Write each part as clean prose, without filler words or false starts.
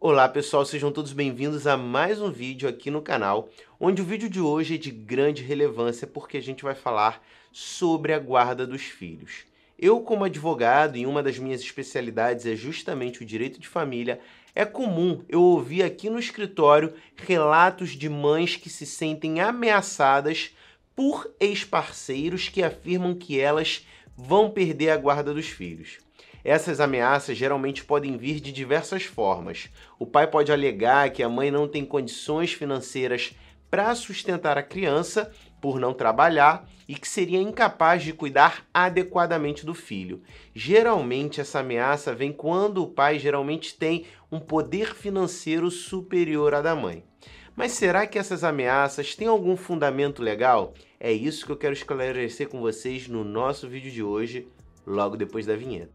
Olá pessoal, sejam todos bem-vindos a mais um vídeo aqui no canal, onde o vídeo de hoje é de grande relevância porque a gente vai falar sobre a guarda dos filhos. Eu, como advogado, e uma das minhas especialidades é justamente o direito de família, é comum eu ouvir aqui no escritório relatos de mães que se sentem ameaçadas por ex-parceiros que afirmam que elas vão perder a guarda dos filhos. Essas ameaças geralmente podem vir de diversas formas. O pai pode alegar que a mãe não tem condições financeiras para sustentar a criança por não trabalhar e que seria incapaz de cuidar adequadamente do filho. Geralmente essa ameaça vem quando o pai geralmente tem um poder financeiro superior à da mãe. Mas será que essas ameaças têm algum fundamento legal? É isso que eu quero esclarecer com vocês no nosso vídeo de hoje, logo depois da vinheta.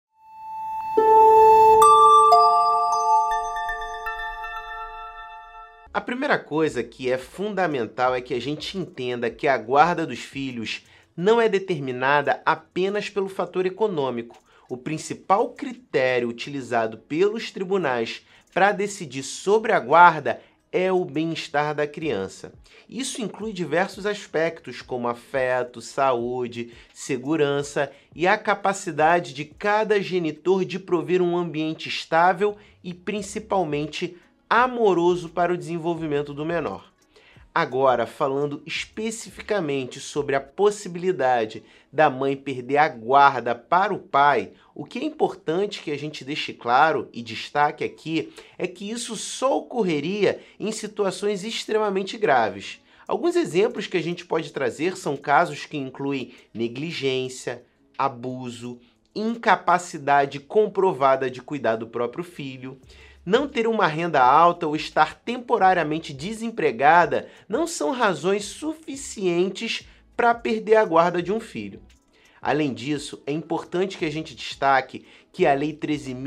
A primeira coisa que é fundamental é que a gente entenda que a guarda dos filhos não é determinada apenas pelo fator econômico. O principal critério utilizado pelos tribunais para decidir sobre a guarda é o bem-estar da criança. Isso inclui diversos aspectos, como afeto, saúde, segurança e a capacidade de cada genitor de prover um ambiente estável e, principalmente, amoroso para o desenvolvimento do menor. Agora, falando especificamente sobre a possibilidade da mãe perder a guarda para o pai, o que é importante que a gente deixe claro e destaque aqui é que isso só ocorreria em situações extremamente graves. Alguns exemplos que a gente pode trazer são casos que incluem negligência, abuso, incapacidade comprovada de cuidar do próprio filho. Não ter uma renda alta ou estar temporariamente desempregada não são razões suficientes para perder a guarda de um filho. Além disso, é importante que a gente destaque que a Lei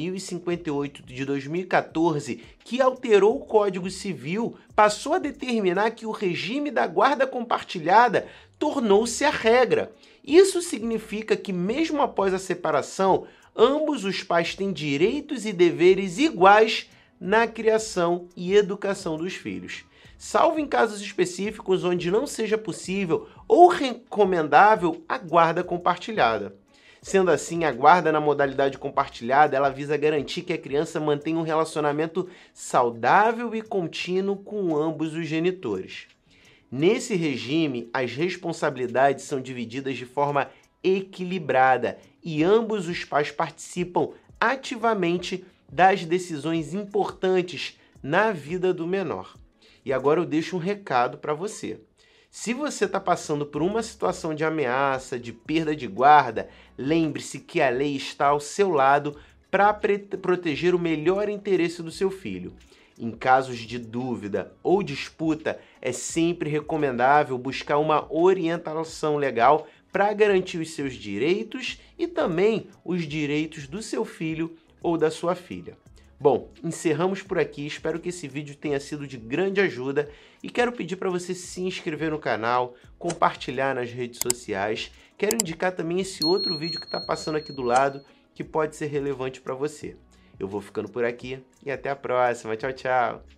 13.058 de 2014, que alterou o Código Civil, passou a determinar que o regime da guarda compartilhada tornou-se a regra. Isso significa que, mesmo após a separação, ambos os pais têm direitos e deveres iguais na criação e educação dos filhos, salvo em casos específicos onde não seja possível ou recomendável a guarda compartilhada. Sendo assim, a guarda na modalidade compartilhada, ela visa garantir que a criança mantenha um relacionamento saudável e contínuo com ambos os genitores. Nesse regime, as responsabilidades são divididas de forma equilibrada e ambos os pais participam ativamente das decisões importantes na vida do menor. E agora eu deixo um recado para você. Se você está passando por uma situação de ameaça, de perda de guarda, lembre-se que a lei está ao seu lado para proteger o melhor interesse do seu filho. Em casos de dúvida ou disputa, é sempre recomendável buscar uma orientação legal para garantir os seus direitos e também os direitos do seu filho ou da sua filha. Bom, encerramos por aqui, espero que esse vídeo tenha sido de grande ajuda e quero pedir para você se inscrever no canal, compartilhar nas redes sociais. Quero indicar também esse outro vídeo que está passando aqui do lado que pode ser relevante para você. Eu vou ficando por aqui e até a próxima. Tchau, tchau!